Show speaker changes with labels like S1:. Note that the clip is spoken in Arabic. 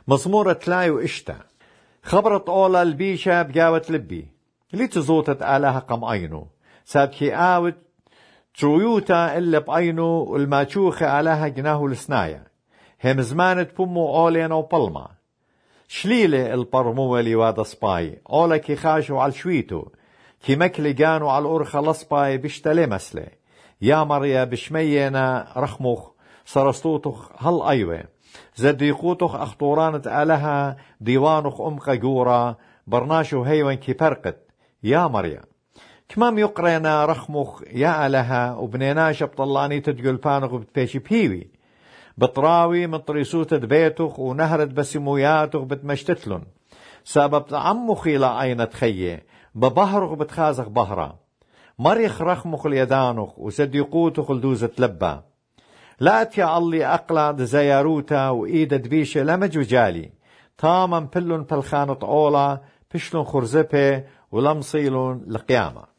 S1: مزمور تلايو إشتا خبرت أولا البيشة بجاوة لبي لي تزوتت آلها قم عينو سابكي آوت ترويوتا إلا بعينو والماتشوخة آلها جناهو لسنايا هم زمانت بمو أولين أو بلما شليلة البرموة لوادا سباي أولا كي خاشو على شويتو كي مكلي جانو على الأرخة لسباي بشتلي مسلي يا مريا بشمينا رخمخ سرستوتخ هل أيوة زديقوتخ أخطورانت آلها ديوانخ أمقى جورا برناشو هيوان كي فرقت يا مريا كمام يقرينا رخمخ يا آلها وبنيناش بطلاني تدقل فانخ بتفيشي بيوي بطراوي من طريسوتة بيتخ ونهرت بسموياتخ بتمشتتلن سبب عمخي لا عينة خيه ببهرخ بتخازخ بهرة مريخ رخمخ اليدانخ وصديقوتخ الدوزة لبا لا يا الله أقلع زياروتا وإيدة دبيشة لمجوجالي تاما بلن بلخانة أولا بشلن خرزبه ولمصيلن لقيامة